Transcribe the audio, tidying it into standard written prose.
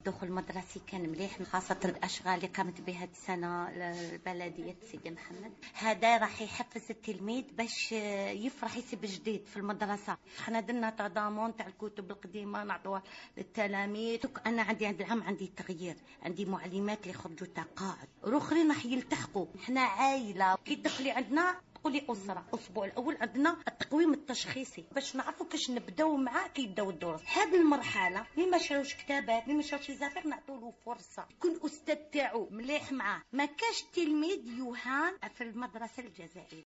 دخول مدرسي كان مليح، خاصة الأشغال اللي قامت بها السنة البلدية سيدي محمد. هذا راح يحفز التلميذ باش يفرح يسيب جديد في المدرسة. احنا درنا تضامن تاع الكتب القديمة نعطوها للتلاميذ. أنا عندي هذا العام عندي تغيير، عندي معلمات اللي خرجوا تقاعد، واخرين راح يلتحقوا. احنا عائلة كي تدخلي عندنا تقولي أسرة. الأسبوع الأول عندنا التقويم التشخيصي باش نعرفوا كيش نبداو معاه كي يبداو الدروس. هذه المرحلة اللي ما شروش كتابات اللي ما شروش زافر نعطوا له فرصة يكون أستاذ تاعو مليح معاه. ما كاش تلميذ يهان في المدرسة الجزائرية.